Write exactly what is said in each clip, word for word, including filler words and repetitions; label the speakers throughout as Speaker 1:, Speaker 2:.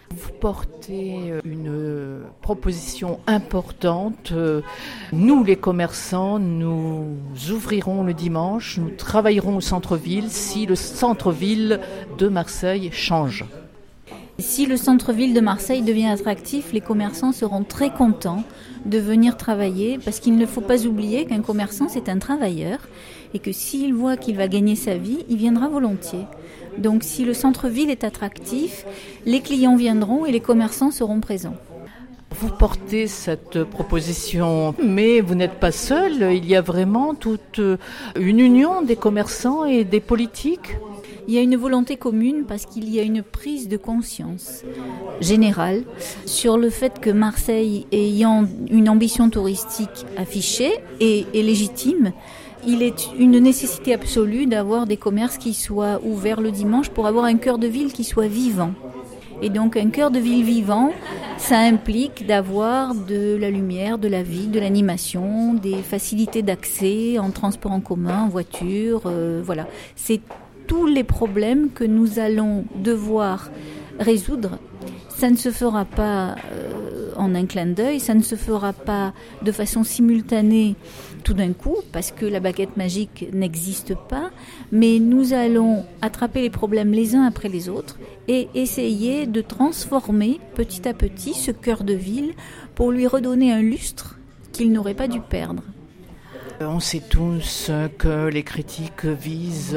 Speaker 1: Vous portez une proposition importante. Nous, les commerçants, nous ouvrirons le dimanche, nous travaillerons au centre-ville si le centre-ville de Marseille change.
Speaker 2: Si le centre-ville de Marseille devient attractif, les commerçants seront très contents de venir travailler parce qu'il ne faut pas oublier qu'un commerçant, c'est un travailleur et que s'il voit qu'il va gagner sa vie, il viendra volontiers. Donc si le centre-ville est attractif, les clients viendront et les commerçants seront présents.
Speaker 1: Vous portez cette proposition, mais vous n'êtes pas seul. Il y a vraiment toute une union des commerçants et des politiques.
Speaker 2: Il y a une volonté commune parce qu'il y a une prise de conscience générale sur le fait que Marseille, ayant une ambition touristique affichée et, et légitime, il est une nécessité absolue d'avoir des commerces qui soient ouverts le dimanche pour avoir un cœur de ville qui soit vivant. Et donc un cœur de ville vivant, ça implique d'avoir de la lumière, de la vie, de l'animation, des facilités d'accès en transport en commun, en voiture, euh, voilà. C'est tous les problèmes que nous allons devoir résoudre. Ça ne se fera pas euh, en un clin d'œil, ça ne se fera pas de façon simultanée tout d'un coup, parce que la baguette magique n'existe pas, mais nous allons attraper les problèmes les uns après les autres et essayer de transformer petit à petit ce cœur de ville pour lui redonner un lustre qu'il n'aurait pas dû perdre.
Speaker 1: On sait tous que les critiques visent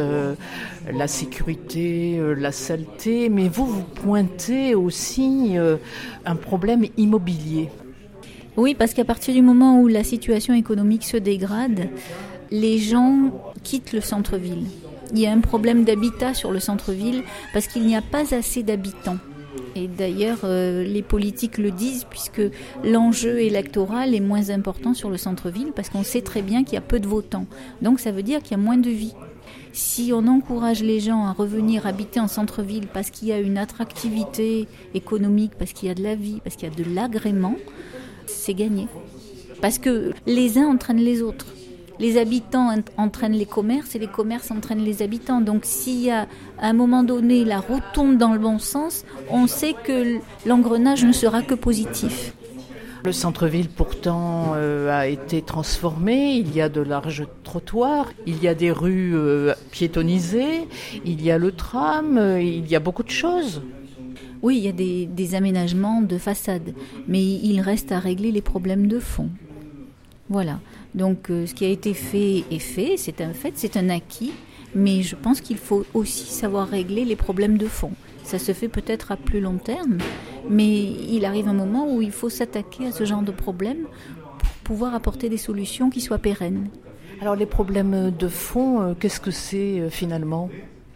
Speaker 1: la sécurité, la saleté, mais vous, vous pointez aussi un problème immobilier.
Speaker 2: Oui, parce qu'à partir du moment où la situation économique se dégrade, les gens quittent le centre-ville. Il y a un problème d'habitat sur le centre-ville parce qu'il n'y a pas assez d'habitants. Et d'ailleurs, euh, les politiques le disent puisque l'enjeu électoral est moins important sur le centre-ville parce qu'on sait très bien qu'il y a peu de votants. Donc ça veut dire qu'il y a moins de vie. Si on encourage les gens à revenir habiter en centre-ville parce qu'il y a une attractivité économique, parce qu'il y a de la vie, parce qu'il y a de l'agrément, c'est gagné. Parce que les uns entraînent les autres. Les habitants entraînent les commerces et les commerces entraînent les habitants. Donc s'il y a à un moment donné la roue tourne dans le bon sens, on sait que l'engrenage ne sera que positif.
Speaker 1: Le centre-ville pourtant euh, a été transformé, il y a de larges trottoirs, il y a des rues euh, piétonnisées, il y a le tram, euh, il y a beaucoup de choses.
Speaker 2: Oui, il y a des, des aménagements de façade, mais il reste à régler les problèmes de fond. Voilà. Donc euh, ce qui a été fait est fait, c'est un fait, c'est un acquis, mais je pense qu'il faut aussi savoir régler les problèmes de fond. Ça se fait peut-être à plus long terme, mais il arrive un moment où il faut s'attaquer à ce genre de problème pour pouvoir apporter des solutions qui soient pérennes.
Speaker 1: Alors les problèmes de fond, euh, qu'est-ce que c'est euh, finalement ?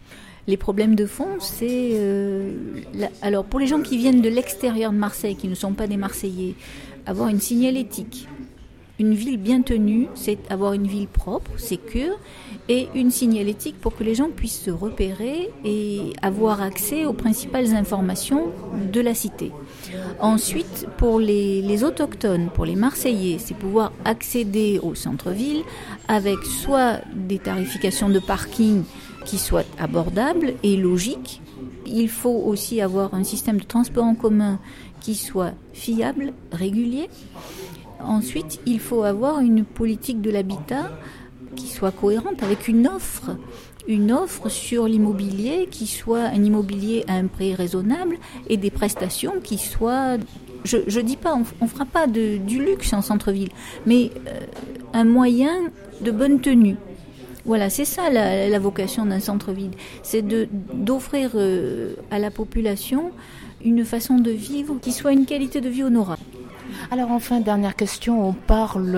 Speaker 2: Les problèmes de fond, c'est... Euh, la, alors pour les gens qui viennent de l'extérieur de Marseille, qui ne sont pas des Marseillais, avoir une signalétique. Une ville bien tenue, c'est avoir une ville propre, sécure, et une signalétique pour que les gens puissent se repérer et avoir accès aux principales informations de la cité. Ensuite, pour les, les autochtones, pour les Marseillais, c'est pouvoir accéder au centre-ville avec soit des tarifications de parking qui soient abordables et logiques. Il faut aussi avoir un système de transport en commun qui soit fiable, régulier. Ensuite, il faut avoir une politique de l'habitat qui soit cohérente avec une offre, une offre sur l'immobilier qui soit un immobilier à un prix raisonnable et des prestations qui soient, je ne dis pas, on ne fera pas de, du luxe en centre-ville, mais euh, un moyen de bonne tenue. Voilà, c'est ça la, la vocation d'un centre-ville, c'est de, d'offrir euh, à la population une façon de vivre qui soit une qualité de vie honorable.
Speaker 1: Alors enfin, dernière question, on parle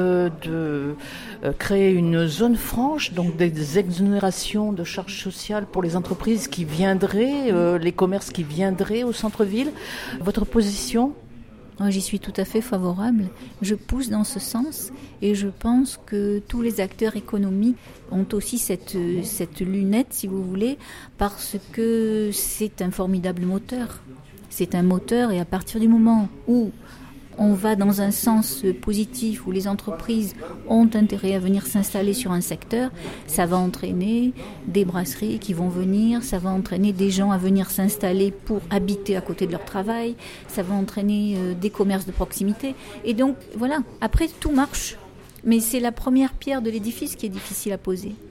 Speaker 1: de euh, créer une zone franche, donc des exonérations de charges sociales pour les entreprises qui viendraient, euh, les commerces qui viendraient au centre-ville. Votre position ?
Speaker 2: Moi, j'y suis tout à fait favorable. Je pousse dans ce sens et je pense que tous les acteurs économiques ont aussi cette, cette lunette, si vous voulez, parce que c'est un formidable moteur. C'est un moteur et à partir du moment où on va dans un sens positif où les entreprises ont intérêt à venir s'installer sur un secteur, ça va entraîner des brasseries qui vont venir, ça va entraîner des gens à venir s'installer pour habiter à côté de leur travail, ça va entraîner euh, des commerces de proximité. Et donc, voilà, après, tout marche. Mais c'est la première pierre de l'édifice qui est difficile à poser.